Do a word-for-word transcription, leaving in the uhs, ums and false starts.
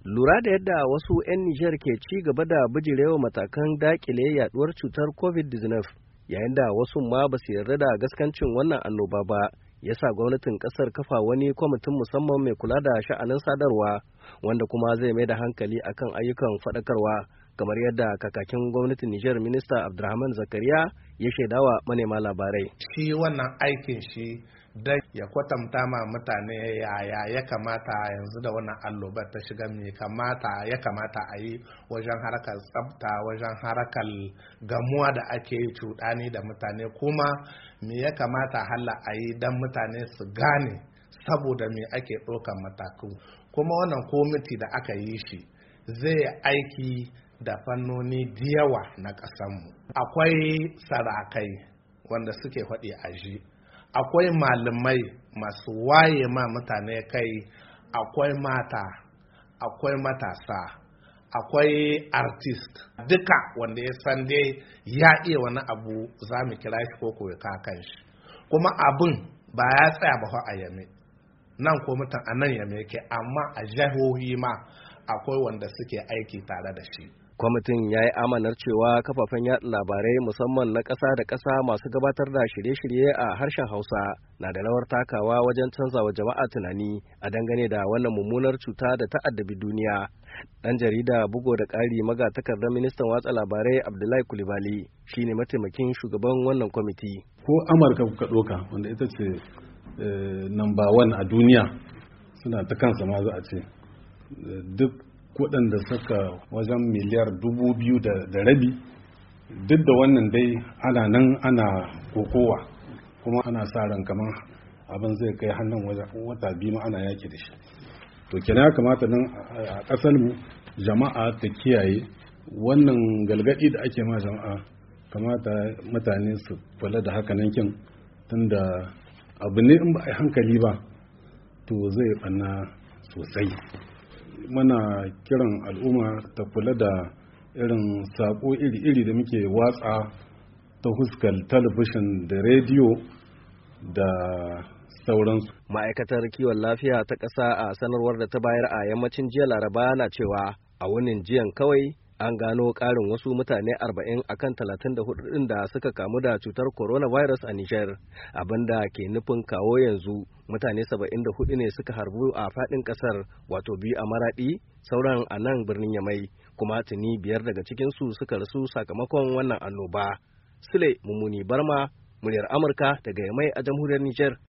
Lura da yadda wasu 'yan Nijar ke ci gaba da bijirewa matakan dakile yaduwar cutar covid diecinueve yayin da wasu ma ba su yarda da gaskancin wannan annoba ba, ya sa gwamnatin kasar kafa wani kwamitin musamman mai kula da sha'anin sadarwa wanda kuma zai mai da hankali akan ayyukan faɗakarwa kamar yadda kakakin gwamnatin Nijar minista Abdurrahman Zakariya ya shaidawa manema labarai. Shi wannan aikin shi da ya kwatanta ma mutane yaya ya kamata yanzu da wannan allobar ta shiga me kamata ya kamata a yi wajen harkar tsafta, wajen harkar gamuwa da ake yi cuɗani da mutane, kuma me ya kamata halla a yi don mutane su gane saboda me ake ɗaukar mataku. Kuma wannan komiti da aka yi shi zai aiki da fannoni da yawa na ƙasanmu. Akwai sarakai wanda suke faɗi a ji, akwai malamai masu waye ma mutane kai, akwai mata, akwai matasa, akwai artist, duka wanda ya san dai ya iya wani abu za mu kira shi ko koyi kakan shi. Kuma abin ba ya tsaya ba a Yame, nan ko mutan a nan Yame yake, amma a jihohi ma akwai wanda suke aiki tare da shi. Kwamitin ya yi amanar cewa kafafen yaɗa labarai musamman na ƙasa da ƙasa masu gabatar da shirye-shirye a harshen Hausa na da rawar takawa wajen canzawa jama'a tunani a dangane da wannan mummunar cuta da ta addabi duniya. Ɗan jarida bugo da ƙari magatakardar ministan watsa labarai Abdullahi Kulibali shine mataimakin shugaban wannan kwamiti. Ko Amurka kuka ɗoka wanda ita ce namba wan a duniya suna ta kansa ma za a ce duk waɗanda suka wajen miliyar dubu biyu da rabi, duk da wannan dai ana nan ana kokowa kuma ana sa ran kamar abin zai kai hannun wajen wata biyu ma ana yaki da shi. To kenan ya kamata nan a ƙasar mu jama'a ta kiyaye wannan galgadi da ake ma jama'a, kamata mutane su kula da haka nan kin, tunda abu ne in ba a yi hankali ba to zai ɓanna sosai. Muna kiran al'umma ta kula da irin sako iri-iri da muke watsa ta huskar talabishin da rediyo da sauransu. Ma'aikatar kiwon lafiya ta ƙasa a sanarwar da ta bayar a yammacin jiya Laraba na cewa a wunin jiyan kawai an gano ƙarin wasu mutane arba'in akan talatin da hudu ɗin da suka kamu da cutar coronavirus a Nijar, abinda ke nufin kawo yanzu mutane saba'in da hudu ne suka harbu a faɗin ƙasar, wato biyu a Maraɗi, sauran a nan birnin Yamai, kuma tuni biyar daga cikinsu suka rasu sakamakon wannan annoba. Sule Mummuni Barma, muryar Amurka daga Yamai a jamhuriyar Nijar.